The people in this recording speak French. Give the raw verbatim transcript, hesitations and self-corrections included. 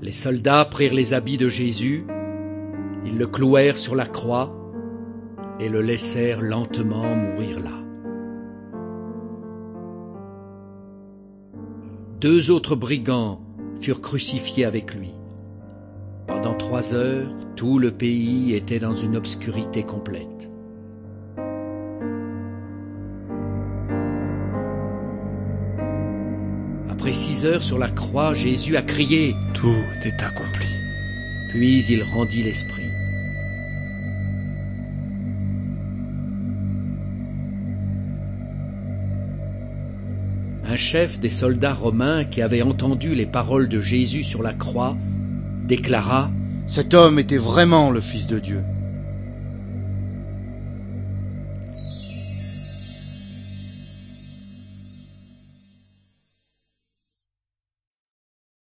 Les soldats prirent les habits de Jésus, ils le clouèrent sur la croix et le laissèrent lentement mourir là. Deux autres brigands furent crucifiés avec lui. Pendant trois heures, tout le pays était dans une obscurité complète. Après six heures sur la croix, Jésus a crié « Tout est accompli ». Puis il rendit l'esprit. Un chef des soldats romains qui avait entendu les paroles de Jésus sur la croix déclara « Cet homme était vraiment le Fils de Dieu ».